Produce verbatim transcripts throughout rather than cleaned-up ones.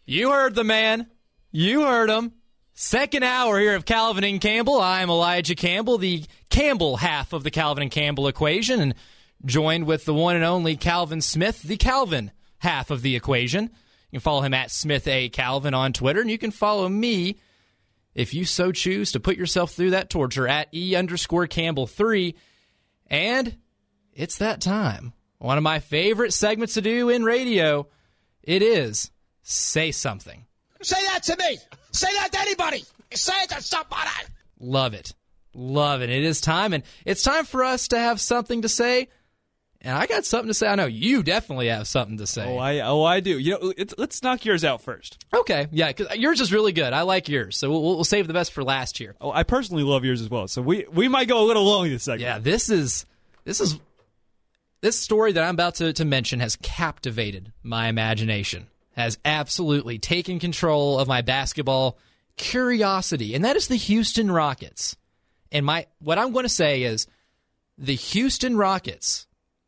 You heard the man. You heard him. Second hour here of Calvin and Campbell. I'm Elijah Campbell, the Campbell half of the Calvin and Campbell equation, and joined with the one and only Calvin Smith, the Calvin half of the equation. You can follow him at Smith A. Calvin on Twitter, and you can follow me, if you so choose, to put yourself through that torture at E underscore Campbell three. And it's that time. One of my favorite segments to do in radio. It is Say Something. Say that to me. Say that to anybody. Say it to somebody. Love it. Love it. It is time, and it's time for us to have something to say. And I got something to say. I know you definitely have something to say. Oh, I oh I do. You know, it's, let's knock yours out first. Okay, yeah, because yours is really good. I like yours, so we'll, we'll save the best for last year. Oh, I personally love yours as well. So we we might go a little long this segment. Yeah, this is this is this story that I'm about to, to mention has captivated my imagination, has absolutely taken control of my basketball curiosity, and that is the Houston Rockets. And my what I'm going to say is the Houston Rockets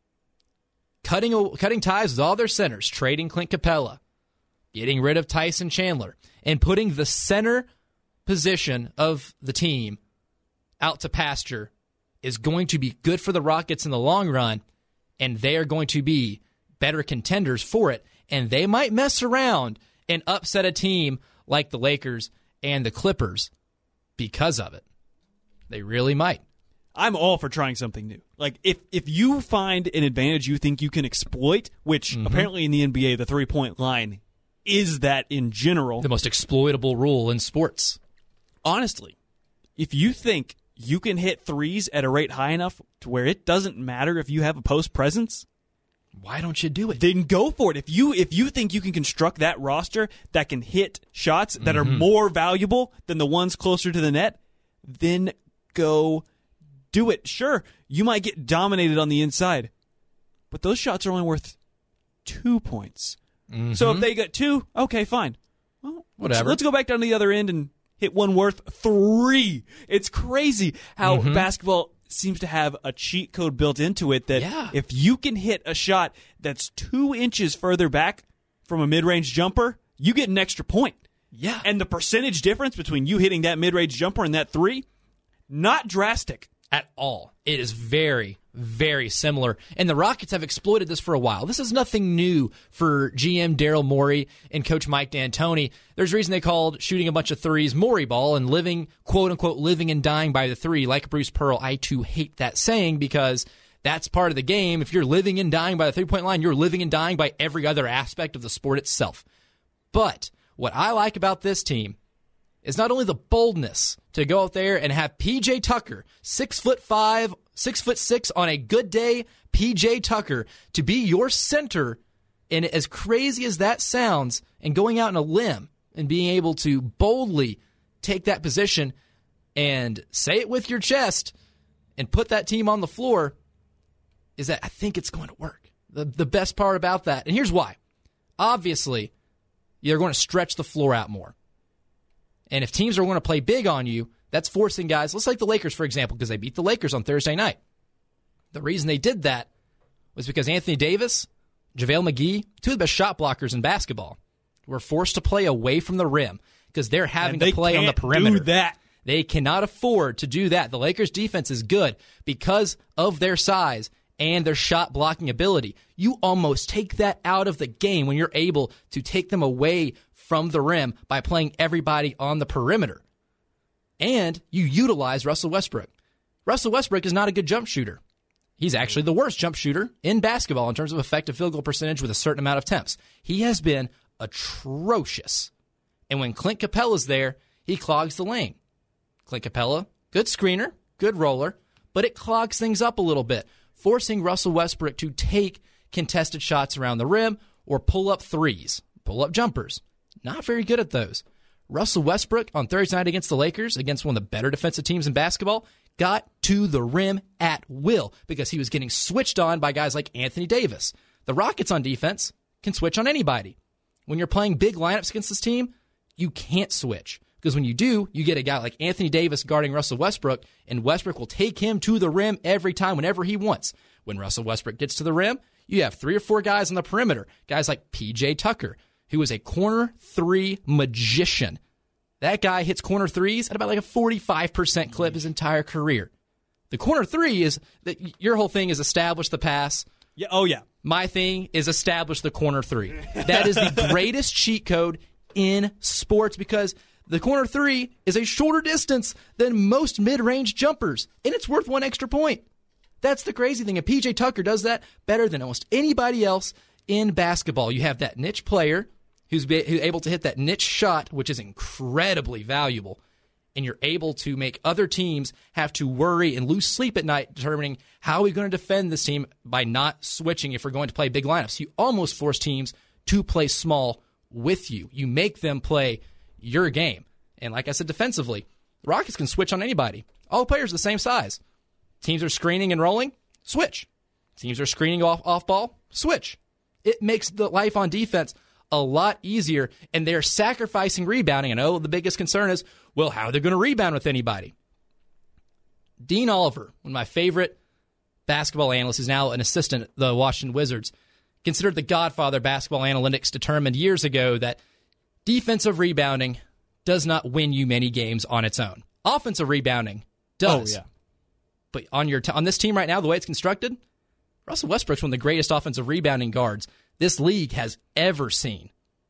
cutting cutting ties with all their centers, trading Clint Capella, getting rid of Tyson Chandler, and putting the center position of the team out to pasture is going to be good for the Rockets in the long run, and they are going to be better contenders for it, and they might mess around and upset a team like the Lakers and the Clippers because of it. They really might. I'm all for trying something new. Like, if, if you find an advantage you think you can exploit, which mm-hmm. apparently in the N B A, the three-point line is that in general. The most exploitable rule in sports. Honestly, if you think you can hit threes at a rate high enough to where it doesn't matter if you have a post presence, why don't you do it? Then go for it. If you if you think you can construct that roster that can hit shots that mm-hmm. are more valuable than the ones closer to the net, then go do it. Sure, you might get dominated on the inside, but those shots are only worth two points. Mm-hmm. So if they get two, okay, fine. Well, whatever. Let's, let's go back down to the other end and hit one worth three. It's crazy how mm-hmm. basketball seems to have a cheat code built into it that yeah. if you can hit a shot that's two inches further back from a mid-range jumper, you get an extra point. Yeah. And the percentage difference between you hitting that mid-range jumper and that three, not drastic. At all. It is very, very similar. And the Rockets have exploited this for a while. This is nothing new for G M Daryl Morey and Coach Mike D'Antoni. There's a reason they called shooting a bunch of threes Morey ball and living, quote-unquote, living and dying by the three. Like Bruce Pearl, I too hate that saying because that's part of the game. If you're living and dying by the three-point line, you're living and dying by every other aspect of the sport itself. But what I like about this team is not only the boldness to go out there and have P J Tucker, six foot five, six foot six on a good day, P J Tucker, to be your center, and as crazy as that sounds, and going out on a limb and being able to boldly take that position and say it with your chest and put that team on the floor, is that I think it's going to work. The, the best part about that, and here's why. Obviously, you're going to stretch the floor out more. And if teams are going to play big on you, that's forcing guys, let's like the Lakers, for example, because they beat the Lakers on Thursday night. The reason they did that was because Anthony Davis, JaVale McGee, two of the best shot blockers in basketball, were forced to play away from the rim because they're having they to play on the perimeter. Do that. They cannot afford to do that. The Lakers' defense is good because of their size and their shot blocking ability. You almost take that out of the game when you're able to take them away from the rim by playing everybody on the perimeter. And you utilize Russell Westbrook. Russell Westbrook is not a good jump shooter. He's actually the worst jump shooter in basketball in terms of effective field goal percentage with a certain amount of attempts. He has been atrocious. And when Clint Capella's there, he clogs the lane. Clint Capella, good screener, good roller, but it clogs things up a little bit, forcing Russell Westbrook to take contested shots around the rim or pull up threes, pull up jumpers. Not very good at those. Russell Westbrook on Thursday night against the Lakers, against one of the better defensive teams in basketball, got to the rim at will because he was getting switched on by guys like Anthony Davis. The Rockets on defense can switch on anybody. When you're playing big lineups against this team, you can't switch because when you do, you get a guy like Anthony Davis guarding Russell Westbrook, and Westbrook will take him to the rim every time whenever he wants. When Russell Westbrook gets to the rim, you have three or four guys on the perimeter, guys like P J Tucker, who is a corner three magician. That guy hits corner threes at about like a forty-five percent clip his entire career. The corner three is that your whole thing is establish the pass. Yeah. Oh, yeah. My thing is establish the corner three. That is the greatest cheat code in sports because the corner three is a shorter distance than most mid-range jumpers, and it's worth one extra point. That's the crazy thing. And P J Tucker does that better than almost anybody else in basketball. You have that niche player who's, be, who's able to hit that niche shot, which is incredibly valuable, and you're able to make other teams have to worry and lose sleep at night determining how are we going to defend this team by not switching if we're going to play big lineups. You almost force teams to play small with you. You make them play your game. And like I said, defensively, the Rockets can switch on anybody. All the players are the same size. Teams are screening and rolling, switch. Teams are screening off, off ball, switch. It makes the life on defense a lot easier, and they're sacrificing rebounding. And oh, the biggest concern is, well, how are they going to rebound with anybody? Dean Oliver, one of my favorite basketball analysts, is now an assistant at the Washington Wizards, considered the godfather of basketball analytics, determined years ago that defensive rebounding does not win you many games on its own. Offensive rebounding does. Oh, yeah. But on your t- on this team right now, the way it's constructed, Russell Westbrook's one of the greatest offensive rebounding guards this league has ever seen.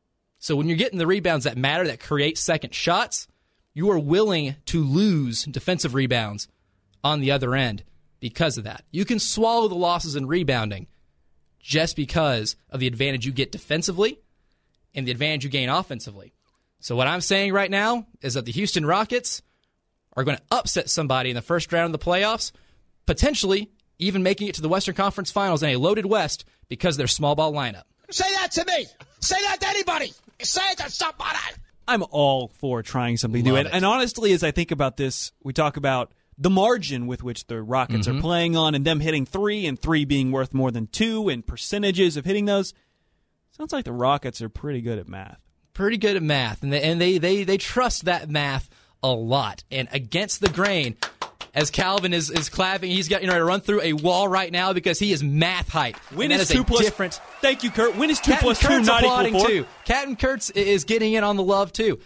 So when you're getting the rebounds that matter, that create second shots, you are willing to lose defensive rebounds on the other end because of that. You can swallow the losses in rebounding just because of the advantage you get defensively and the advantage you gain offensively. So what I'm saying right now is that the Houston Rockets are going to upset somebody in the first round of the playoffs, potentially even making it to the Western Conference Finals in a loaded West because of their small ball lineup. Say that to me. Say that to anybody. Say it to somebody. I'm all for trying something Love new. it. And, and honestly, as I think about this, we talk about the margin with which the Rockets Mm-hmm. are playing on and them hitting three and three being worth more than two and percentages of hitting those. Sounds like the Rockets are pretty good at math. Pretty good at math, and they, and they, they, they trust that math a lot. And against the grain, as Calvin is, is clapping, he's got you know to run through a wall right now because he is math hype. When and is that two a plus? Different. Thank you, Kurt. When is two Captain plus two Kurt's not applauding equal four? too. Captain Kurtz is getting in on the love too,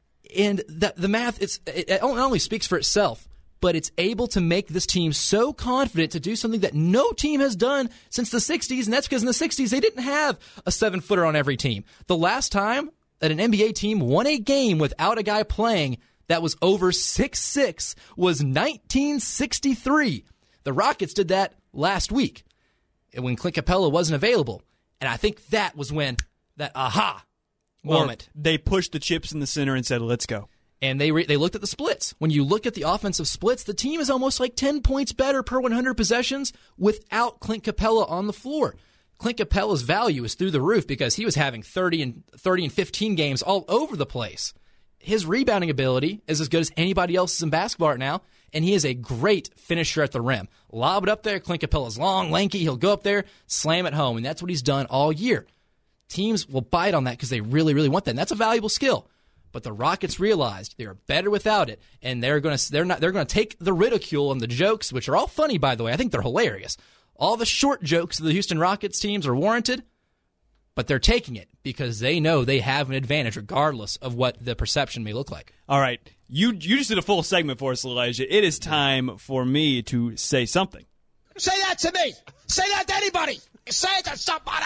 and the the math it's it, it not only speaks for itself, but it's able to make this team so confident to do something that no team has done since the sixties, and that's because in the sixties they didn't have a seven footer on every team. The last time that an N B A team won a game without a guy playing that was over six six was nineteen sixty-three. The Rockets did that last week when Clint Capella wasn't available. And I think that was when that aha moment. Or they pushed the chips in the center and said, let's go. And they re- they looked at the splits. When you look at the offensive splits, the team is almost like ten points better per one hundred possessions without Clint Capella on the floor. Clint Capella's value is through the roof because he was having thirty and thirty and fifteen games all over the place. His rebounding ability is as good as anybody else's in basketball right now, and he is a great finisher at the rim. Lob it up there. Clint Capella's long, lanky. He'll go up there, slam it home, and that's what he's done all year. Teams will bite on that because they really, really want that, and that's a valuable skill. But the Rockets realized they are better without it, and they're going to they're not they're going to take the ridicule and the jokes, which are all funny, by the way. I think they're hilarious. All the short jokes of the Houston Rockets teams are warranted, but they're taking it because they know they have an advantage regardless of what the perception may look like. All right. You you just did a full segment for us, Elijah. It is time for me to say something. Say that to me. Say that to anybody. Say it to somebody.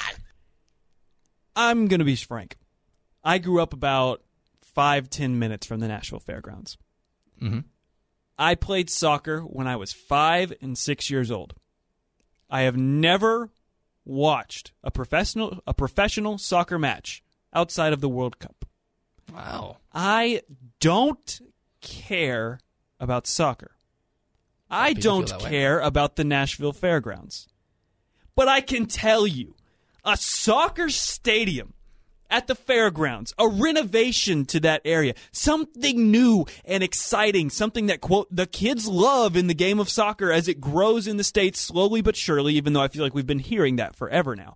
I'm going to be frank. I grew up about five, ten minutes from the Nashville Fairgrounds. Mm-hmm. I played soccer when I was five and six years old. I have never watched a professional a professional soccer match outside of the World Cup. Wow. I don't care about soccer. I people don't feel that way. care about the Nashville Fairgrounds. But I can tell you, a soccer stadium at the fairgrounds, a renovation to that area, something new and exciting, something that, quote, the kids love in the game of soccer as it grows in the States slowly but surely, even though I feel like we've been hearing that forever now,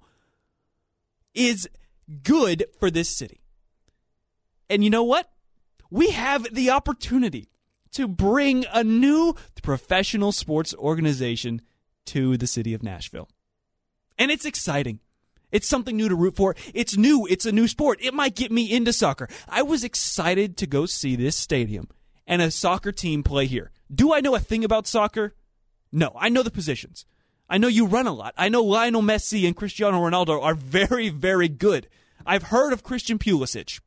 is good for this city. And you know what? We have the opportunity to bring a new professional sports organization to the city of Nashville. And it's exciting. It's something new to root for. It's new. It's a new sport. It might get me into soccer. I was excited to go see this stadium and a soccer team play here. Do I know a thing about soccer? No. I know the positions. I know you run a lot. I know Lionel Messi and Cristiano Ronaldo are very, very good. I've heard of Christian Pulisic.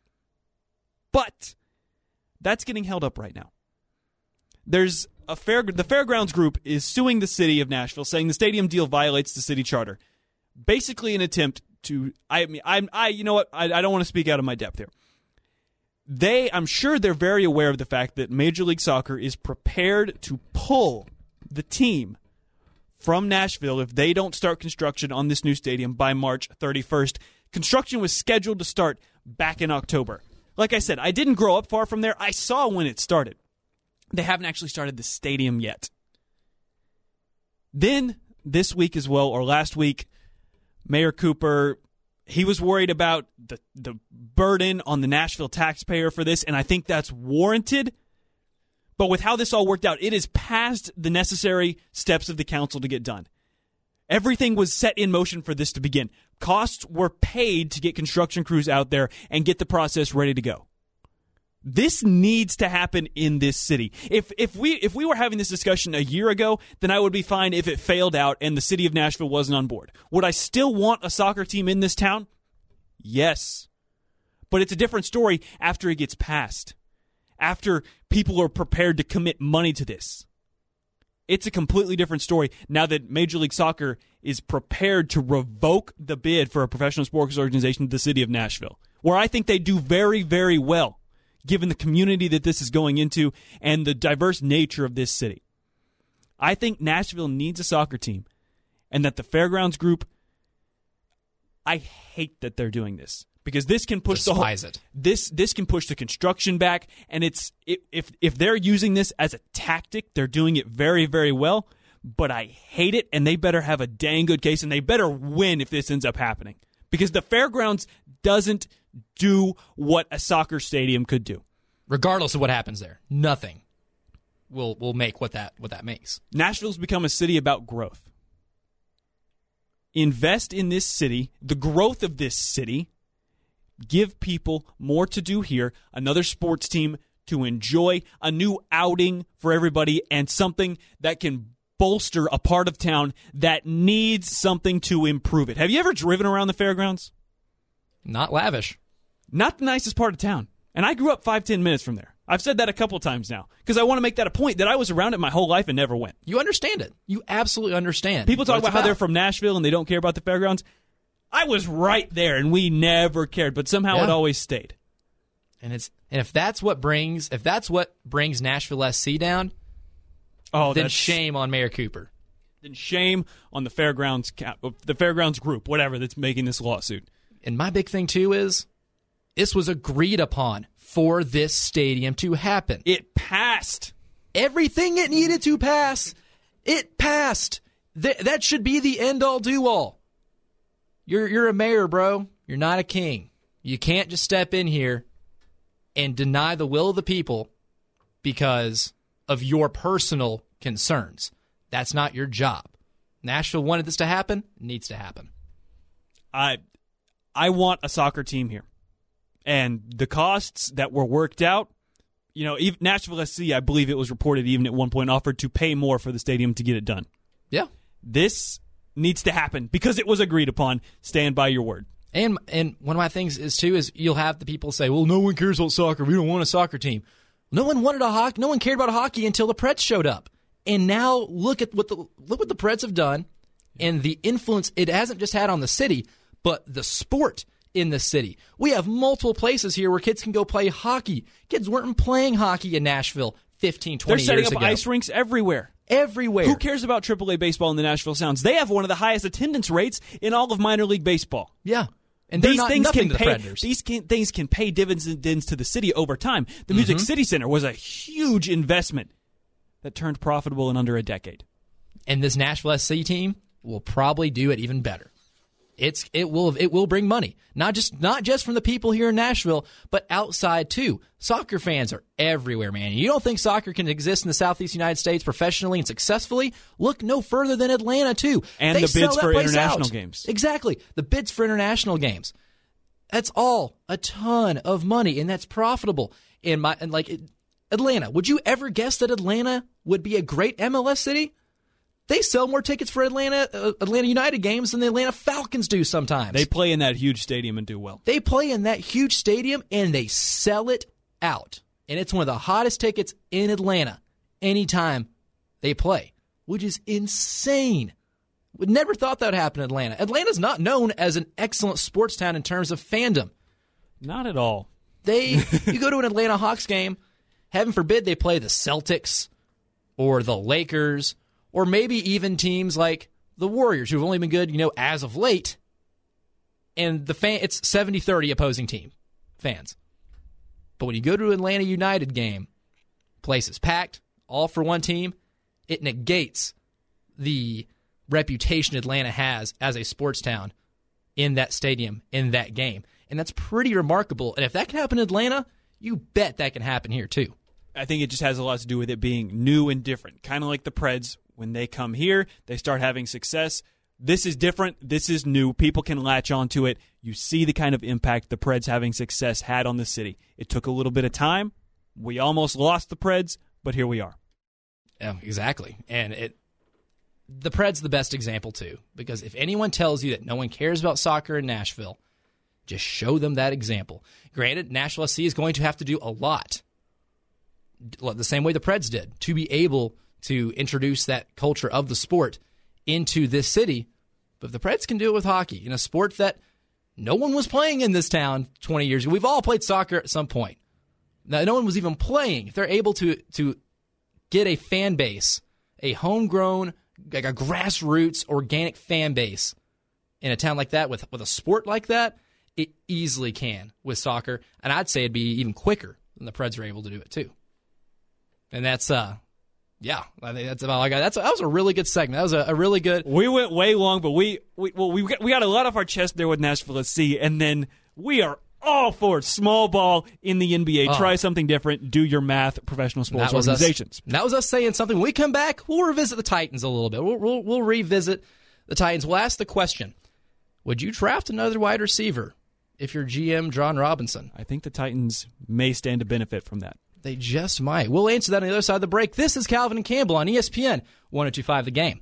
But that's getting held up right now. There's a fair the Fairgrounds Group is suing the city of Nashville, saying the stadium deal violates the city charter. Basically, an attempt to I mean I'm I you know what I, I don't want to speak out of my depth here. They I'm sure they're very aware of the fact that Major League Soccer is prepared to pull the team from Nashville if they don't start construction on this new stadium by March thirty-first. Construction was scheduled to start back in October. Like I said, I didn't grow up far from there. I saw when it started. They haven't actually started the stadium yet. Then, this week as well, or last week, Mayor Cooper, he was worried about the, the burden on the Nashville taxpayer for this, and I think that's warranted. But with how this all worked out, it is past the necessary steps of the council to get done. Everything was set in motion for this to begin. Costs were paid to get construction crews out there and get the process ready to go. This needs to happen in this city. If if we if we were having this discussion a year ago, then I would be fine if it failed out and the city of Nashville wasn't on board. Would I still want a soccer team in this town? Yes. But it's a different story after it gets passed. After people are prepared to commit money to this. It's a completely different story now that Major League Soccer is prepared to revoke the bid for a professional sports organization to the city of Nashville, where I think they do very, very well, given the community that this is going into and the diverse nature of this city. I think Nashville needs a soccer team, and that the Fairgrounds Group, I hate that they're doing this. Because this can push Despise the whole, it. this this can push the construction back, and it's if if they're using this as a tactic, they're doing it very, very well. But I hate it, and they better have a dang good case, and they better win if this ends up happening. Because the Fairgrounds doesn't do what a soccer stadium could do. Regardless of what happens there, nothing will will make what that what that makes. Nashville's become a city about growth. Invest in this city, the growth of this city. Give people more to do here, another sports team to enjoy, a new outing for everybody, and something that can bolster a part of town that needs something to improve it. Have you ever driven around the Fairgrounds? Not lavish. Not the nicest part of town. And I grew up five, ten minutes from there. I've said that a couple times now because I want to make that a point that I was around it my whole life and never went. You understand it. You absolutely understand. People talk about, about how they're from Nashville and they don't care about the Fairgrounds. I was right there, and we never cared, but somehow Yeah. it always stayed. And it's and if that's what brings if that's what brings Nashville S C down, Oh, then that's, shame on Mayor Cooper. Then shame on the Fairgrounds, the Fairgrounds Group, whatever that's making this lawsuit. And my big thing too is this was agreed upon for this stadium to happen. It passed. Everything it needed to pass, it passed. Th- that should be the end all do all. You're you're a mayor, bro. You're not a king. You can't just step in here and deny the will of the people because of your personal concerns. That's not your job. Nashville wanted this to happen. It needs to happen. I I want a soccer team here. And the costs that were worked out, you know, even Nashville S C, I believe it was reported even at one point, offered to pay more for the stadium to get it done. Yeah. This needs to happen because it was agreed upon. Stand by your word. And and one of my things is too is you'll have the people say, "Well, no one cares about soccer. We don't want a soccer team." No one wanted a hockey. No one cared about hockey until the Preds showed up. And now look at what the look what the Preds have done, and the influence it hasn't just had on the city, but the sport in the city. We have multiple places here where kids can go play hockey. Kids weren't playing hockey in Nashville fifteen, twenty They're setting years up ago. ice rinks everywhere. Everywhere. Who cares about triple A baseball in the Nashville Sounds? They have one of the highest attendance rates in all of minor league baseball. Yeah. And they're these not things nothing can to the pay. Predators. These can, things can pay dividends to the city over time. The Music Mm-hmm. City Center was a huge investment that turned profitable in under a decade. And this Nashville S C team will probably do it even better. It's it will it will bring money, not just not just from the people here in Nashville, but outside too. Soccer fans are everywhere, man. You don't think soccer can exist in the Southeast United States professionally and successfully? Look no further than Atlanta too. And They the sell bids that for place international out. games. Exactly, the bids for international games. That's all a ton of money, and that's profitable. In my and like Atlanta, would you ever guess that Atlanta would be a great M L S city? They sell more tickets for Atlanta uh, Atlanta United games than the Atlanta Falcons do sometimes. They play in that huge stadium and do well. They play in that huge stadium, and they sell it out. And it's one of the hottest tickets in Atlanta anytime they play, which is insane. We never thought that would happen in Atlanta. Atlanta's not known as an excellent sports town in terms of fandom. Not at all. They, you go to an Atlanta Hawks game, heaven forbid they play the Celtics or the Lakers or maybe even teams like the Warriors, who've only been good, you know, as of late. And the fan, it's seventy thirty opposing team fans. But when you go to an Atlanta United game, place is packed, all for one team. It negates the reputation Atlanta has as a sports town in that stadium, in that game. And that's pretty remarkable. And if that can happen in Atlanta, you bet that can happen here too. I think it just has a lot to do with it being new and different. Kind of like the Preds. When they come here, they start having success. This is different. This is new. People can latch onto it. You see the kind of impact the Preds having success had on the city. It took a little bit of time. We almost lost the Preds, but here we are. Yeah, exactly. And it the Preds the best example too, because if anyone tells you that no one cares about soccer in Nashville, just show them that example. Granted, Nashville S C is going to have to do a lot, the same way the Preds did, to be able to introduce that culture of the sport into this city. But if the Preds can do it with hockey, in a sport that no one was playing in this town twenty years ago. We've all played soccer at some point. Now, no one was even playing. If they're able to to get a fan base, a homegrown, like a grassroots, organic fan base in a town like that with, with a sport like that, it easily can with soccer. And I'd say it'd be even quicker than the Preds are able to do it too. And that's... uh. Yeah, I think that's about all I got. That's that was a really good segment. That was a, a really good. We went way long, but we we well we got, we got a lot off our chest there with Nashville S C, and then we are all for it. Small ball in the N B A. Oh. Try something different. Do your math. Professional sports That was organizations. Us, that was us saying something. When we come back, we'll revisit the Titans a little bit. We'll, we'll we'll revisit the Titans. We'll ask the question: would you draft another wide receiver if you're G M John Robinson? I think the Titans may stand to benefit from that. They just might. We'll answer that on the other side of the break. This is Calvin and Campbell on E S P N one oh two point five The Game.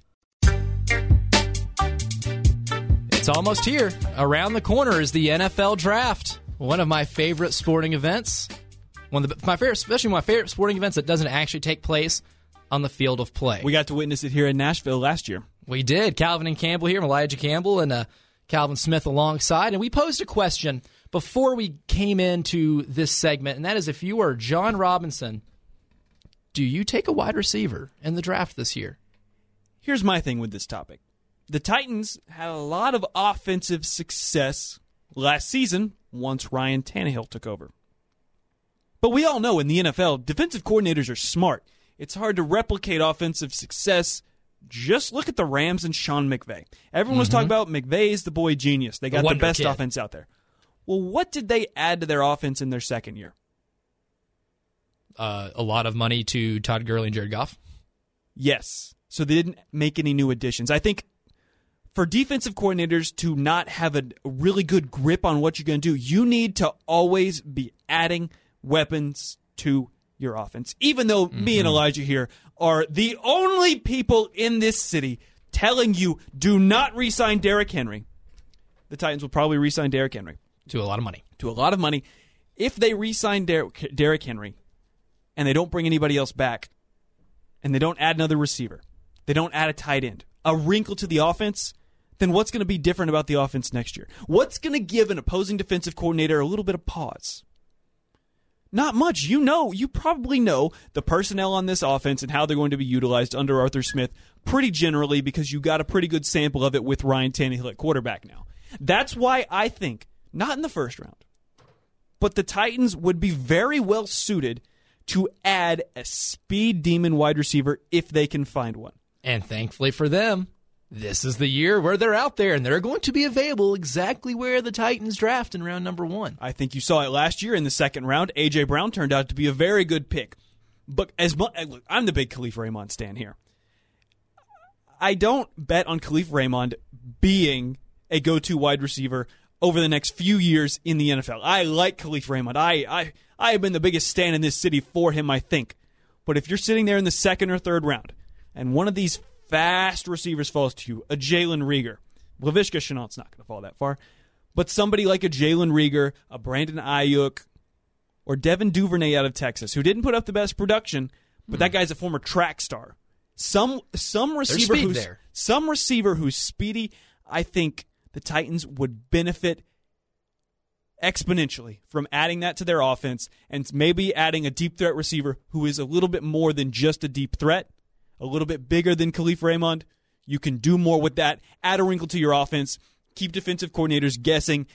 It's almost here. Around the corner is the N F L Draft, one of my favorite sporting events. One of the, my favorite, especially my favorite sporting events that doesn't actually take place on the field of play. We got to witness it here in Nashville last year. We did. Calvin and Campbell here, Elijah Campbell and uh, Calvin Smith alongside, and we posed a question before we came into this segment, and that is, if you are John Robinson, do you take a wide receiver in the draft this year? Here's my thing with this topic. The Titans had a lot of offensive success last season once Ryan Tannehill took over. But we all know in the N F L, defensive coordinators are smart. It's hard to replicate offensive success. Just look at the Rams and Sean McVay. Everyone was Mm-hmm. talking about McVay's the boy genius. They got the, wonder best kid. offense out there. Well, what did they add to their offense in their second year? Uh, a lot of money to Todd Gurley and Jared Goff. Yes. So they didn't make any new additions. I think for defensive coordinators to not have a really good grip on what you're going to do, you need to always be adding weapons to your offense. Even though mm-hmm. me and Elijah here are the only people in this city telling you do not re-sign Derrick Henry, the Titans will probably re-sign Derrick Henry. To a lot of money. To a lot of money. If they re-sign Der- Derrick Henry and they don't bring anybody else back and they don't add another receiver, they don't add a tight end, a wrinkle to the offense, then what's going to be different about the offense next year? What's going to give an opposing defensive coordinator a little bit of pause? Not much. You know, you probably know the personnel on this offense and how they're going to be utilized under Arthur Smith pretty generally because you got a pretty good sample of it with Ryan Tannehill at quarterback now. That's why I think, not in the first round, but the Titans would be very well suited to add a speed demon wide receiver if they can find one. And thankfully for them, this is the year where they're out there, and they're going to be available exactly where the Titans draft in round number one. I think you saw it last year in the second round. A J. Brown turned out to be a very good pick. But as much, look, I'm the big Khalif Raymond stan here. I don't bet on Khalif Raymond being a go-to wide receiver over the next few years in the N F L. I like Khalif Raymond. I, I, I have been the biggest stan in this city for him, I think. But if you're sitting there in the second or third round, and one of these fast receivers falls to you, a Jalen Reagor, Laviska Shenault's not going to fall that far, but somebody like a Jalen Reagor, a Brandon Ayuk, or Devin Duvernay out of Texas, who didn't put up the best production, but mm. that guy's a former track star. Some some receiver who's there. some receiver who's speedy, I think the Titans would benefit exponentially from adding that to their offense, and maybe adding a deep threat receiver who is a little bit more than just a deep threat, a little bit bigger than Khalif Raymond. You can do more with that. Add a wrinkle to your offense. Keep defensive coordinators guessing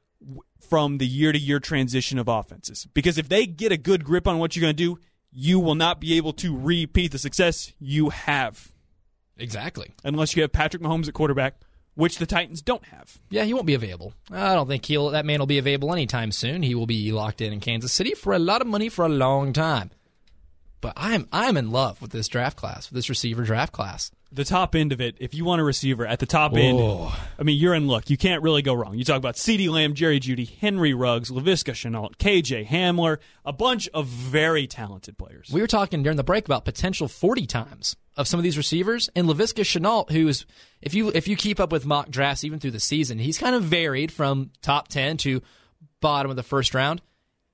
from the year-to-year transition of offenses. Because if they get a good grip on what you're going to do, you will not be able to repeat the success you have. Exactly. Unless you have Patrick Mahomes at quarterback, which the Titans don't have. Yeah, he won't be available. I don't think he'll. that man will be available anytime soon. He will be locked in in Kansas City for a lot of money for a long time. But I'm I'm in love with this draft class, with this receiver draft class. The top end of it, if you want a receiver at the top end, Whoa. I mean, you're in luck. You can't really go wrong. You talk about CeeDee Lamb, Jerry Jeudy, Henry Ruggs, Laviska Shenault, K J Hamler, a bunch of very talented players. We were talking during the break about potential forty times of some of these receivers, and Laviska Shenault, who is, if you if you keep up with mock drafts even through the season, he's kind of varied from top ten to bottom of the first round.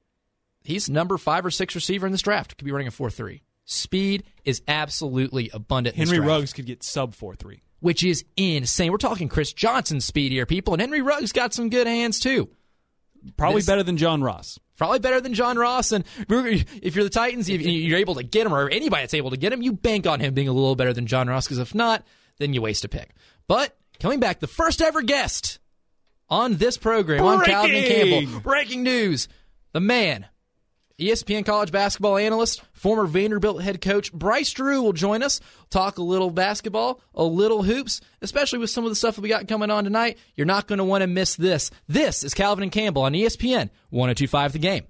He's number five or six receiver in this draft. Could be running a four three. Speed is absolutely abundant in this Henry draft. Ruggs could get sub four three. Which is insane. We're talking Chris Johnson speed here, people, and Henry Ruggs got some good hands, too. Probably This- better than John Ross. Probably better than John Ross, and if you're the Titans, if you're able to get him, or anybody that's able to get him, you bank on him being a little better than John Ross, because if not, then you waste a pick. But, coming back, the first ever guest on this program, on Calvin Campbell, breaking news, the man, E S P N college basketball analyst, former Vanderbilt head coach Bryce Drew will join us, talk a little basketball, a little hoops, especially with some of the stuff that we got coming on tonight. You're not going to want to miss this. This is Calvin and Campbell on E S P N one oh two point five The Game.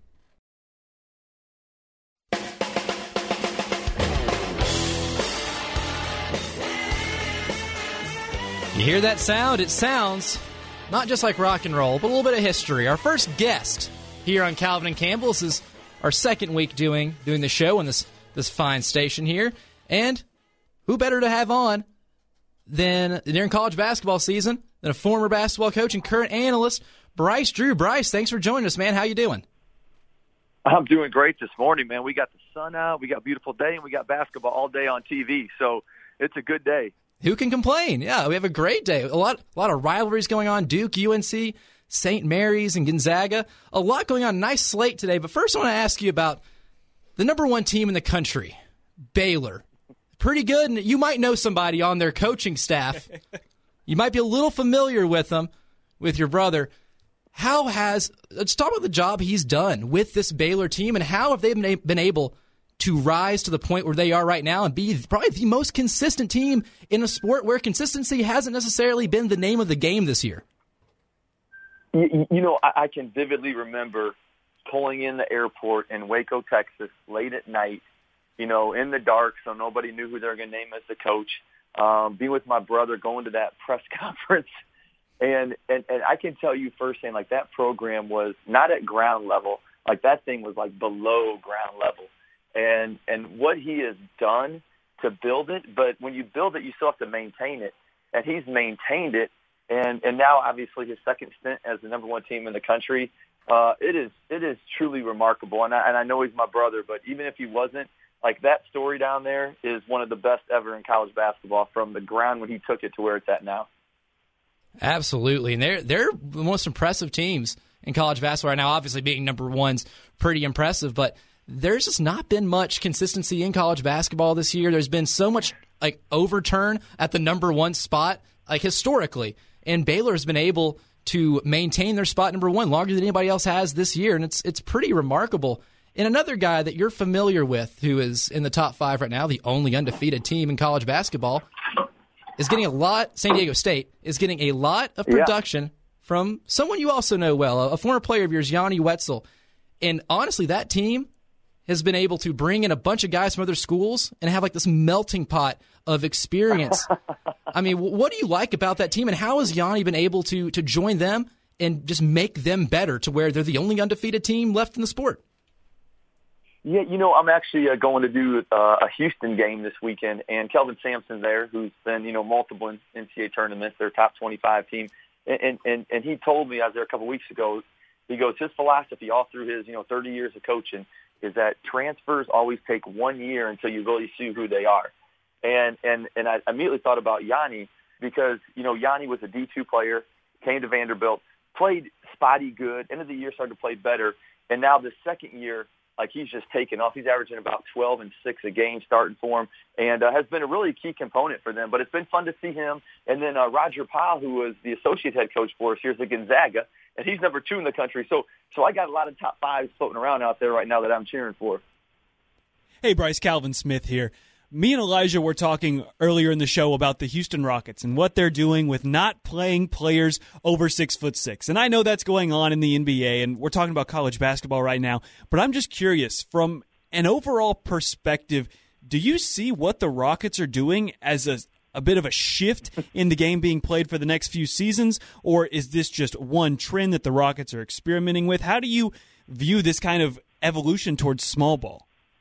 You hear that sound? It sounds not just like rock and roll, but a little bit of history. Our first guest here on Calvin and Campbell, this is our second week doing doing the show on this this fine station here, and who better to have on than during college basketball season than a former basketball coach and current analyst, Bryce Drew. Bryce, thanks for joining us, man. How you doing? I'm doing great this morning, man. We got the sun out, we got a beautiful day, and we got basketball all day on T V, so it's a good day. Who can complain? Yeah, we have a great day. A lot, a lot of rivalries going on. Duke, U N C, Saint Mary's, and Gonzaga. A lot going on. Nice slate today. But first I want to ask you about the number one team in the country, Baylor. Pretty good. And you might know somebody on their coaching staff. You might be a little familiar with them, with your brother. How has, let's talk about the job he's done with this Baylor team, and how have they been, a, been able to rise to the point where they are right now and be probably the most consistent team in a sport where consistency hasn't necessarily been the name of the game this year? You, you know, I, I can vividly remember pulling in the airport in Waco, Texas, late at night, you know, in the dark, so nobody knew who they were going to name as the coach, um, being with my brother, going to that press conference. And, and, and I can tell you firsthand, like, that program was not at ground level. Like, that thing was, like, below ground level. And and what he has done to build it, but when you build it, you still have to maintain it. And he's maintained it. And and now, obviously, his second stint as the number one team in the country, uh, it is it is truly remarkable. And I, and I know he's my brother, but even if he wasn't, like, that story down there is one of the best ever in college basketball, from the ground when he took it to where it's at now. Absolutely. And they're, they're the most impressive teams in college basketball right now. Obviously, being number one's pretty impressive, but there's just not been much consistency in college basketball this year. There's been so much, like, overturn at the number one spot, like, historically. And Baylor's been able to maintain their spot number one longer than anybody else has this year, and it's it's pretty remarkable. And another guy that you're familiar with, who is in the top five right now, the only undefeated team in college basketball, is getting a lot, San Diego State is getting a lot of production yeah. from someone you also know well, a former player of yours, Yanni Wetzell. And honestly, that team has been able to bring in a bunch of guys from other schools and have like this melting pot of experience. I mean, what do you like about that team, and how has Yanni been able to to join them and just make them better to where they're the only undefeated team left in the sport? Yeah, you know, I'm actually uh, going to do uh, a Houston game this weekend, and Kelvin Sampson there, who's been, you know, multiple N C double A tournaments, their top twenty-five team, and and and he told me, I was there a couple of weeks ago, he goes, his philosophy all through his, you know, thirty years of coaching is that transfers always take one year until you really see who they are. And and and I immediately thought about Yanni because, you know, Yanni was a D two player, came to Vanderbilt, played spotty good, end of the year started to play better, and now the second year, like, he's just taken off. He's averaging about twelve and six a game starting for him, and uh, has been a really key component for them. But it's been fun to see him. And then uh, Roger Powell, who was the associate head coach for us, here's at Gonzaga, and he's number two in the country. So, so I got a lot of top fives floating around out there right now that I'm cheering for. Hey, Bryce, Calvin Smith here. Me and Elijah were talking earlier in the show about the Houston Rockets and what they're doing with not playing players over six foot six. And I know that's going on in the N B A, and we're talking about college basketball right now. But I'm just curious, from an overall perspective, do you see what the Rockets are doing as a, a bit of a shift in the game being played for the next few seasons? Or is this just one trend that the Rockets are experimenting with? How do you view this kind of evolution towards small ball?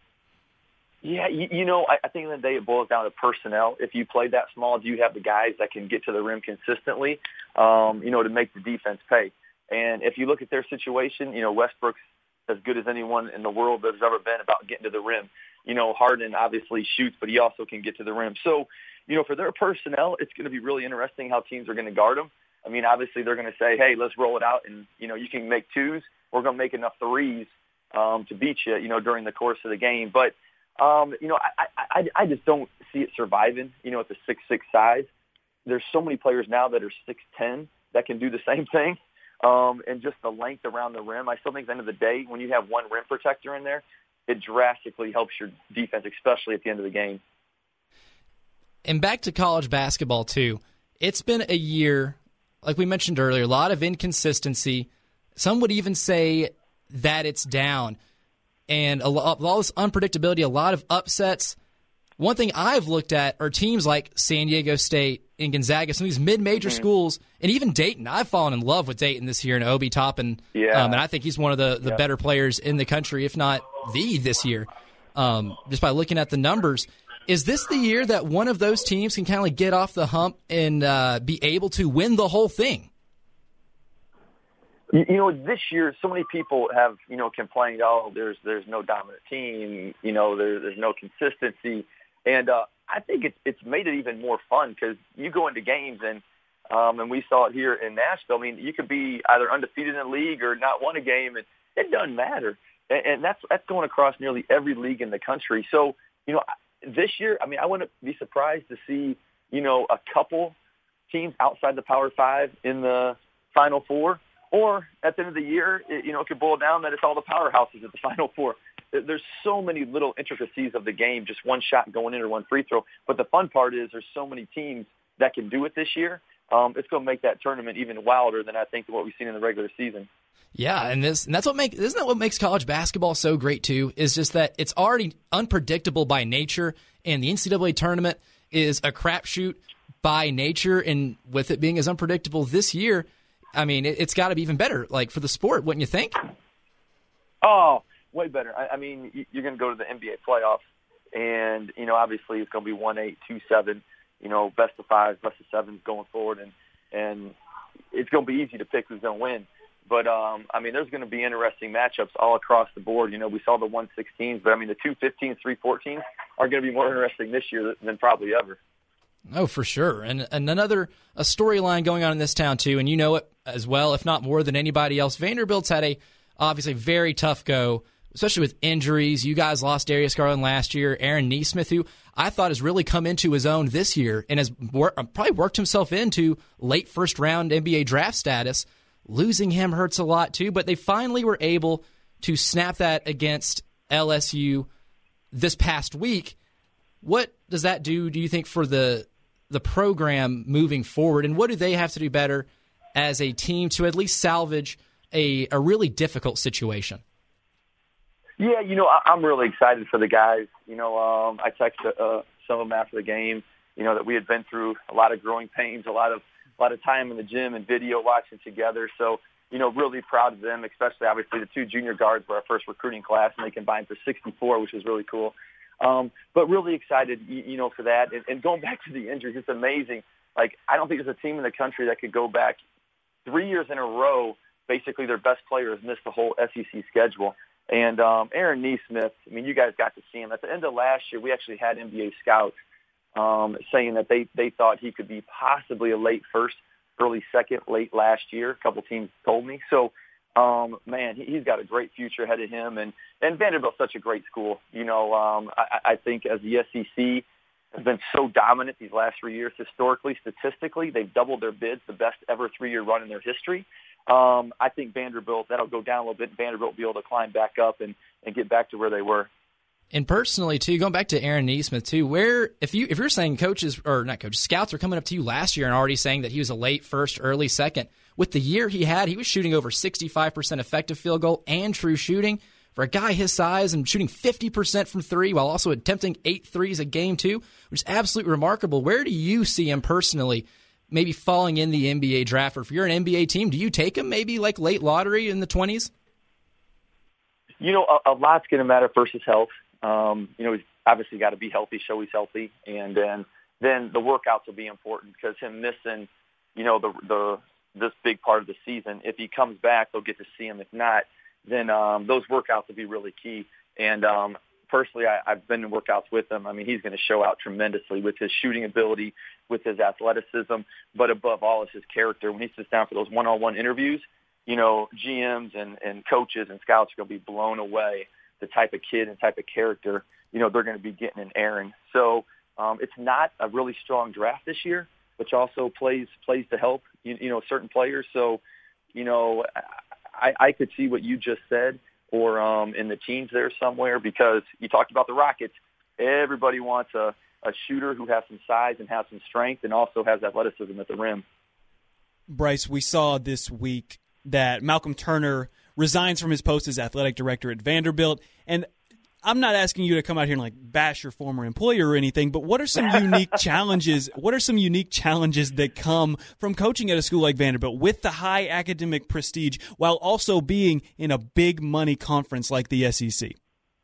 Yeah, you, you know, I, I think in the day it boils down to personnel. If you play that small, do you have the guys that can get to the rim consistently, um, you know, to make the defense pay? And if you look at their situation, you know, Westbrook's as good as anyone in the world that's ever been about getting to the rim. You know, Harden obviously shoots, but he also can get to the rim. So, you know, for their personnel, it's going to be really interesting how teams are going to guard them. I mean, obviously they're going to say, hey, let's roll it out, and, you know, you can make twos. We're going to make enough threes um, to beat you, you know, during the course of the game. But, Um, you know, I, I, I just don't see it surviving, you know, at the six six size. There's so many players now that are six ten that can do the same thing, um, and just the length around the rim. I still think at the end of the day, when you have one rim protector in there, it drastically helps your defense, especially at the end of the game. And back to college basketball, too. It's been a year, like we mentioned earlier, a lot of inconsistency. Some would even say that it's down. And a lot, all this unpredictability, a lot of upsets. One thing I've looked at are teams like San Diego State and Gonzaga, some of these mid-major mm-hmm. schools, and even Dayton. I've fallen in love with Dayton this year and Obi Toppin. Yeah. Um, and I think he's one of the, the yeah. better players in the country, if not the this year, um, just by looking at the numbers. Is this the year that one of those teams can kind of like get off the hump and uh, be able to win the whole thing? You know, this year, so many people have, you know, complained, oh, there's there's no dominant team, you know, there, there's no consistency. And uh, I think it's it's made it even more fun because you go into games, and um, and we saw it here in Nashville. I mean, you could be either undefeated in the league or not won a game, and it doesn't matter. And, and that's that's going across nearly every league in the country. So, you know, this year, I mean, I wouldn't be surprised to see, you know, a couple teams outside the Power Five in the Final Four. Or at the end of the year, it, you know, it could boil down that it's all the powerhouses at the Final Four. There's so many little intricacies of the game, just one shot going in or one free throw. But the fun part is there's so many teams that can do it this year. Um, it's going to make that tournament even wilder than I think what we've seen in the regular season. Yeah, and this and that's what make isn't that what makes college basketball so great too? Is just that it's already unpredictable by nature, and the N C double A tournament is a crapshoot by nature. And with it being as unpredictable this year, I mean, it's got to be even better, like, for the sport, wouldn't you think? Oh, way better. I, I mean, you're going to go to the N B A playoffs, and, you know, obviously it's going to be one eight, two seven, you know, best of fives, best of sevens going forward, and and it's going to be easy to pick who's going to win. But, um, I mean, there's going to be interesting matchups all across the board. You know, we saw the one sixteens, but, I mean, the two fifteens, three fourteens are going to be more interesting this year than probably ever. Oh, for sure. And, and another a storyline going on in this town, too, and you know it as well, if not more than anybody else. Vanderbilt's had a obviously very tough go, especially with injuries. You guys lost Darius Garland last year. Aaron Nesmith, who I thought has really come into his own this year and has wor- probably worked himself into late first-round N B A draft status. Losing him hurts a lot, too, but they finally were able to snap that against L S U this past week. What does that do, do you think, for the the program moving forward, and what do they have to do better as a team to at least salvage a, a really difficult situation? Yeah, you know, I, I'm really excited for the guys. You know, um, I texted uh, some of them after the game, you know, that we had been through a lot of growing pains, a lot of a lot of time in the gym and video watching together. So, you know, really proud of them, especially obviously the two junior guards were our first recruiting class, and they combined for sixty-four, which was really cool. Um, but really excited, you, you know, for that. And, and going back to the injuries, it's amazing. Like, I don't think there's a team in the country that could go back three years in a row. Basically, their best players missed the whole S E C schedule. And um, Aaron Neesmith, I mean, you guys got to see him. At the end of last year, we actually had N B A scouts um, saying that they, they thought he could be possibly a late first, early second, late last year. A couple teams told me. So, um, man, he, he's got a great future ahead of him. And, and Vanderbilt's such a great school. You know, um, I, I think as the S E C has been so dominant these last three years, historically, statistically, they've doubled their bids, the best ever three-year run in their history. Um, I think Vanderbilt, that'll go down a little bit, and Vanderbilt will be able to climb back up and, and get back to where they were. And personally, too, going back to Aaron Neesmith, too, where if you if you're saying coaches or not coaches, scouts are coming up to you last year and already saying that he was a late first, early second. With the year he had, he was shooting over sixty-five percent effective field goal and true shooting for a guy his size, and shooting fifty percent from three while also attempting eight threes a game too, which is absolutely remarkable. Where do you see him personally? Maybe falling in the N B A draft, or if you're an N B A team, do you take him maybe like late lottery in the twenties? You know, a, a lot's going to matter first is health. Um, you know, he's obviously got to be healthy, show he's healthy, and then then the workouts will be important because him missing, you know, the the this big part of the season. If he comes back, they'll get to see him. If not, then um, those workouts will be really key. And um, personally, I, I've been in workouts with him. I mean, he's going to show out tremendously with his shooting ability, with his athleticism, but above all is his character. When he sits down for those one-on-one interviews, you know, G Ms and, and coaches and scouts are going to be blown away the type of kid and type of character, you know, they're going to be getting in Aaron. So um, it's not a really strong draft this year, which also plays plays to help, you, you know, certain players. So, you know, I, I could see what you just said, or um, in the teens there somewhere, because you talked about the Rockets. Everybody wants a, a shooter who has some size and has some strength and also has athleticism at the rim. Bryce, we saw this week that Malcolm Turner resigns from his post as athletic director at Vanderbilt. And I'm not asking you to come out here and like bash your former employer or anything, but what are some unique challenges? What are some unique challenges that come from coaching at a school like Vanderbilt with the high academic prestige while also being in a big money conference like the S E C?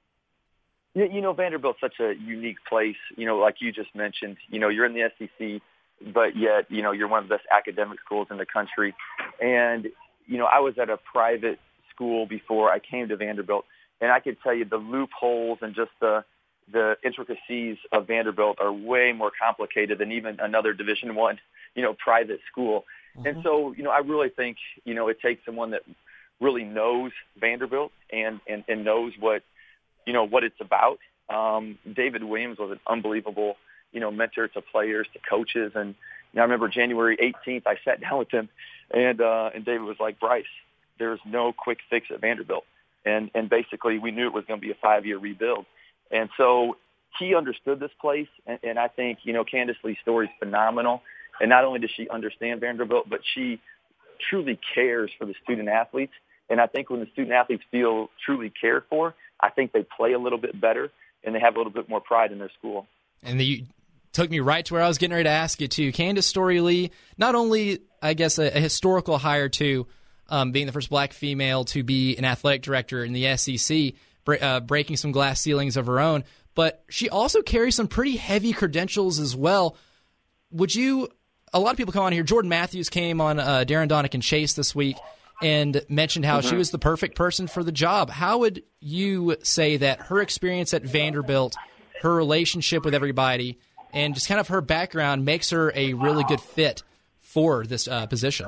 Yeah, you know, Vanderbilt's such a unique place. You know, like you just mentioned, you know, you're in the S E C, but yet, you know, you're one of the best academic schools in the country. And, you know, I was at a private school before I came to Vanderbilt, and I could tell you the loopholes and just the the intricacies of Vanderbilt are way more complicated than even another Division One, you know, private school. Mm-hmm. And so, you know, I really think, you know, it takes someone that really knows Vanderbilt and and, and knows what, you know, what it's about. Um, David Williams was an unbelievable, you know, mentor to players, to coaches. And you know, I remember January eighteenth, I sat down with him, and uh, and David was like, Bryce, there's no quick fix at Vanderbilt. And and basically we knew it was going to be a five-year rebuild. And so he understood this place, and, and I think, you know, Candace Lee's story is phenomenal. And not only does she understand Vanderbilt, but she truly cares for the student-athletes. And I think when the student-athletes feel truly cared for, I think they play a little bit better, and they have a little bit more pride in their school. And you took me right to where I was getting ready to ask you, too. Candace Storey Lee, not only, I guess, a, a historical hire, too, um, being the first black female to be an athletic director in the S E C, bre- uh, breaking some glass ceilings of her own, but she also carries some pretty heavy credentials as well. Would you – a lot of people come on here. Jordan Matthews came on uh, Darren Donick and Chase this week and mentioned how mm-hmm. she was the perfect person for the job. How would you say that her experience at Vanderbilt, her relationship with everybody, and just kind of her background makes her a really good fit for this uh, position?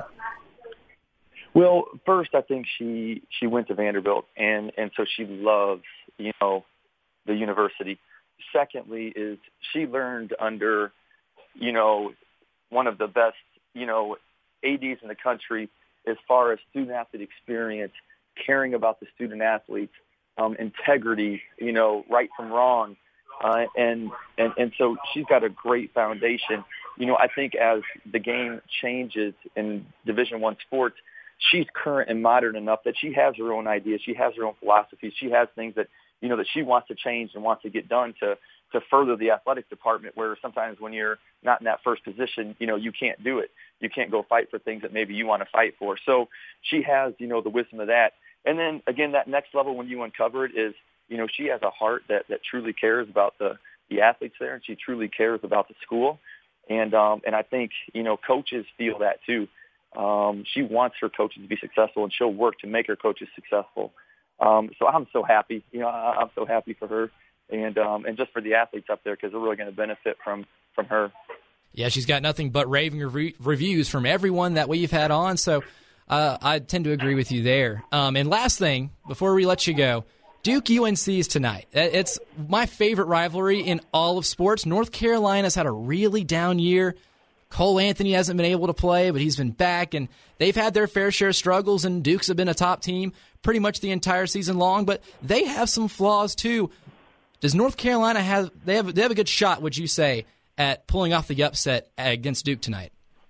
Well, first, I think she she went to Vanderbilt, and, and so she loves, you know, the university. Secondly is she learned under, you know, one of the best, you know, A Ds in the country as far as student-athlete experience, caring about the student-athletes, um, integrity, you know, right from wrong. Uh, and, and, and so she's got a great foundation. you know, I think as the game changes in Division One sports, she's current and modern enough that she has her own ideas. She has her own philosophies. She has things that, you know, that she wants to change and wants to get done to, to further the athletic department, where sometimes when you're not in that first position, you know, you can't do it. You can't go fight for things that maybe you want to fight for. So she has, you know, the wisdom of that. And then, again, that next level when you uncover it is, you know, she has a heart that, that truly cares about the, the athletes there, and she truly cares about the school. And um, and I think, you know, coaches feel that too. Um, she wants her coaches to be successful, and she'll work to make her coaches successful. Um, so I'm so happy. You know, I, I'm so happy for her, and um, and just for the athletes up there, because they're really going to benefit from, from her. Yeah, she's got nothing but raving re- reviews from everyone that we've had on, so uh, I tend to agree with you there. Um, and last thing, before we let you go, Duke U N C is tonight. It's my favorite rivalry in all of sports. North Carolina's had a really down year. Cole Anthony hasn't been able to play, but he's been back, and they've had their fair share of struggles, and Dukes have been a top team pretty much the entire season long, but they have some flaws too. Does North Carolina have they have they have a good shot, would you say, at pulling off the upset against Duke tonight?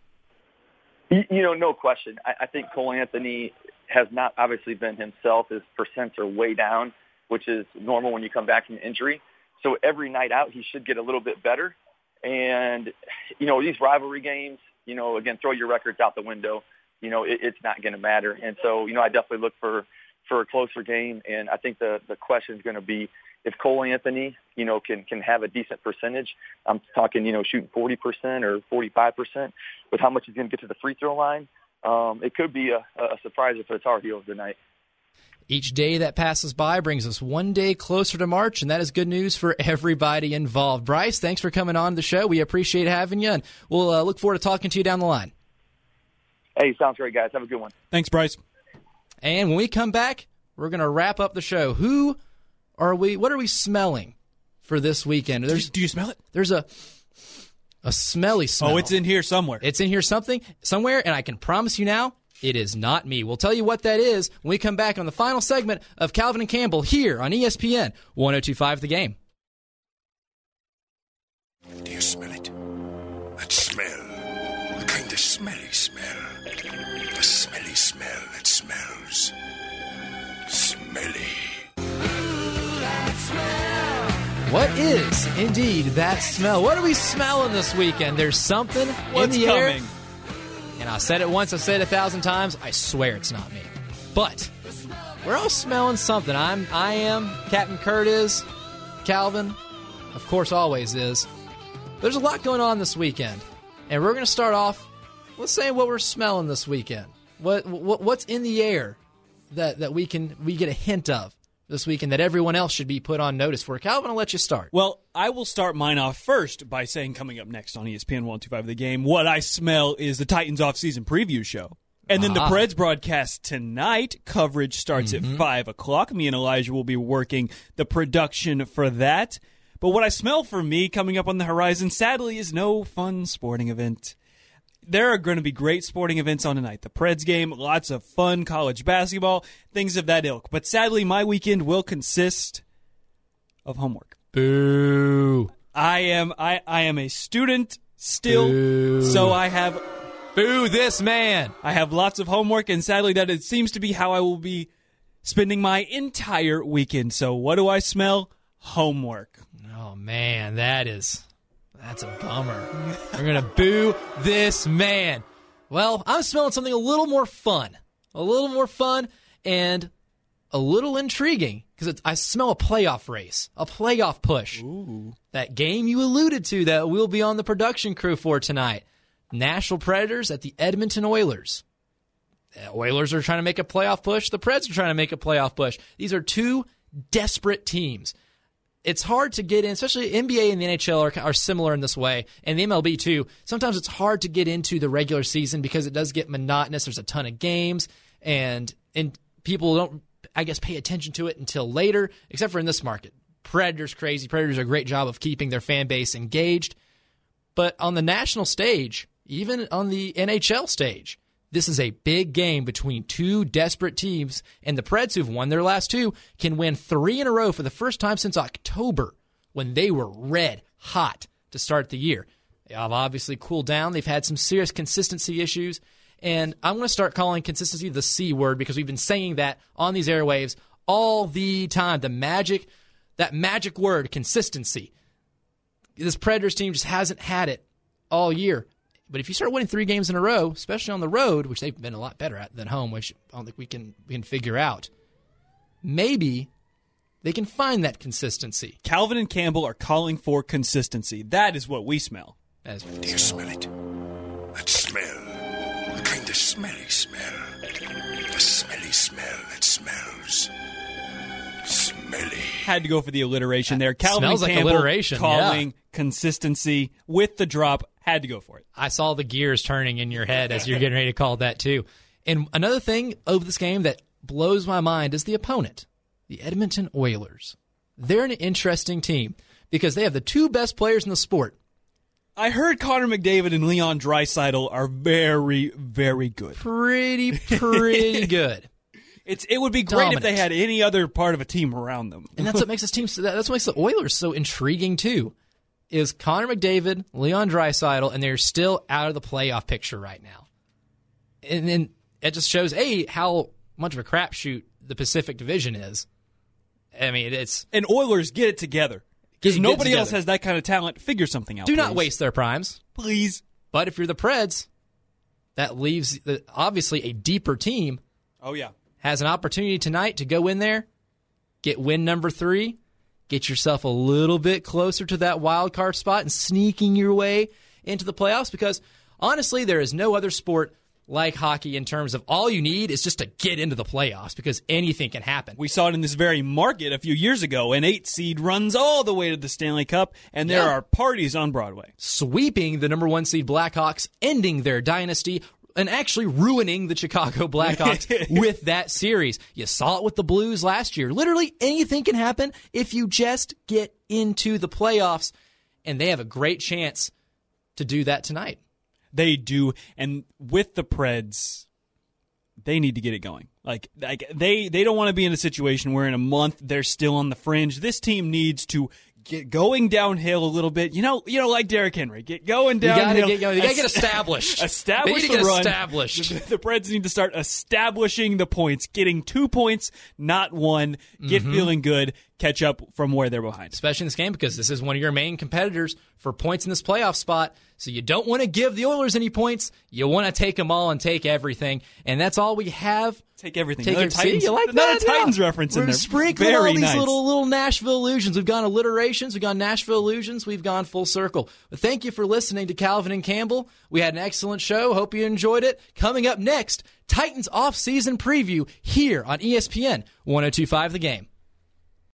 You, you know, no question. I, I think Cole Anthony has not obviously been himself. His percents are way down, which is normal when you come back from injury. So every night out, he should get a little bit better. And, you know, these rivalry games, you know, again, throw your records out the window. You know, it, it's not going to matter. And so, you know, I definitely look for, for a closer game. And I think the, the question is going to be if Cole Anthony, you know, can, can have a decent percentage. I'm talking, you know, shooting forty percent or forty-five percent with how much he's going to get to the free throw line. Um, it could be a, a surprise for the Tar Heels tonight. Each day that passes by brings us one day closer to March, and that is good news for everybody involved. Bryce, thanks for coming on the show. We appreciate having you, and we'll uh, look forward to talking to you down the line. Hey, sounds great, guys. Have a good one. Thanks, Bryce. And when we come back, we're going to wrap up the show. Who are we? What are we smelling for this weekend? There's, do you smell it? There's a a smelly smell. Oh, it's in here somewhere. It's in here something somewhere, and I can promise you now, it is not me. We'll tell you what that is when we come back on the final segment of Calvin and Campbell here on E S P N one oh two point five The Game. Do you smell it? That smell. The kind of smelly smell. The smelly smell that smells smelly. What is indeed that smell? What are we smelling this weekend? There's something What's in the coming? air. And I said it once, I said it a thousand times. I swear it's not me. But we're all smelling something. I'm, I am. Captain Kurt is. Calvin, of course, always is. There's a lot going on this weekend, and we're going to start off. Let's say what we're smelling this weekend. What, what what's in the air that that we can we get a hint of this weekend that everyone else should be put on notice for? Calvin, I'll let you start. Well, I will start mine off first by saying, coming up next on E S P N one oh two point five The Game, what I smell is the Titans off-season preview show. And then Ah. the Preds broadcast tonight. Coverage starts Mm-hmm. at five o'clock. Me and Elijah will be working the production for that. But what I smell for me coming up on the horizon, sadly, is no fun sporting event. There are going to be great sporting events on tonight. The Preds game, lots of fun college basketball, things of that ilk. But sadly, my weekend will consist of homework. Boo. I am I, I am a student still, Boo. so I have Boo this man. I have lots of homework, and sadly, that it seems to be how I will be spending my entire weekend. So, what do I smell? Homework. Oh, man, that is, that's a bummer. We're going to boo this man. Well, I'm smelling something a little more fun. A little more fun and a little intriguing because I smell a playoff race, a playoff push. Ooh. That game you alluded to that we'll be on the production crew for tonight. Nashville Predators at the Edmonton Oilers. The Oilers are trying to make a playoff push. The Preds are trying to make a playoff push. These are two desperate teams. It's hard to get in, especially N B A and the N H L are, are similar in this way, and the M L B too. Sometimes it's hard to get into the regular season because it does get monotonous. There's a ton of games, and and people don't, I guess, pay attention to it until later, except for in this market. Predators crazy. Predators do a great job of keeping their fan base engaged. But on the national stage, even on the N H L stage, this is a big game between two desperate teams, and the Preds, who've won their last two, can win three in a row for the first time since October when they were red hot to start the year. have obviously cooled down. They've had some serious consistency issues. And I'm going to start calling consistency the C word because we've been saying that on these airwaves all the time. The magic, that magic word, consistency. This Predators team just hasn't had it all year. But if you start winning three games in a row, especially on the road, which they've been a lot better at than home, which I don't think we can we can figure out, maybe they can find that consistency. Calvin and Campbell are calling for consistency. That is what we smell. As Do you smell it? That smell. The kind of smelly smell. The smelly smell that smells. Smelly. Had to go for the alliteration there. Calvin smells and like Campbell alliteration, calling yeah. consistency with the drop. Had to go for it. I saw the gears turning in your head as you're getting ready to call that too. And another thing over this game that blows my mind is the opponent, the Edmonton Oilers. They're an interesting team because they have the two best players in the sport. I heard Connor McDavid and Leon Draisaitl are very, very good. Pretty, pretty good. It's it would be great Dominant. if they had any other part of a team around them. And that's what makes this team. That's what makes the Oilers so intriguing too. Is Connor McDavid, Leon Draisaitl, and they're still out of the playoff picture right now. And then it just shows, A, how much of a crapshoot the Pacific Division is. I mean, it's And Oilers, get it together. Because Get- get nobody together. else has that kind of talent. Figure something out. do not please. waste their primes. Please. But if you're the Preds, that leaves the, obviously a deeper team Oh, yeah. has an opportunity tonight to go in there, get win number three, get yourself a little bit closer to that wild card spot and sneaking your way into the playoffs because, honestly, there is no other sport like hockey in terms of all you need is just to get into the playoffs because anything can happen. We saw it in this very market a few years ago. An eight seed runs all the way to the Stanley Cup, and there Yeah. are parties on Broadway. Sweeping the number one seed Blackhawks, ending their dynasty, and actually ruining the Chicago Blackhawks with that series. You saw it with the Blues last year. Literally anything can happen if you just get into the playoffs, and they have a great chance to do that tonight. They do, and with the Preds, they need to get it going. Like, like they, they don't want to be in a situation where in a month they're still on the fringe. This team needs to get going downhill a little bit. You know, you know, like Derrick Henry, get going You downhill. gotta get going. You gotta get established. Establish They need to the get run. established. The, the Preds need to start establishing the points, getting two points, not one. Get Mm-hmm. feeling good. Catch up from where they're behind. Especially in this game because this is one of your main competitors for points in this playoff spot. So you don't want to give the Oilers any points. You want to take them all and take everything. And that's all we have. Take everything. Take Another your, see, Titans, you like another that? Titans Yeah. reference We're in there. sprinkling Very all these nice. little little Nashville illusions. We've gone alliterations. We've gone Nashville illusions. We've gone full circle. But thank you for listening to Calvin and Campbell. We had an excellent show. Hope you enjoyed it. Coming up next, Titans off-season preview here on E S P N one oh two point five The Game.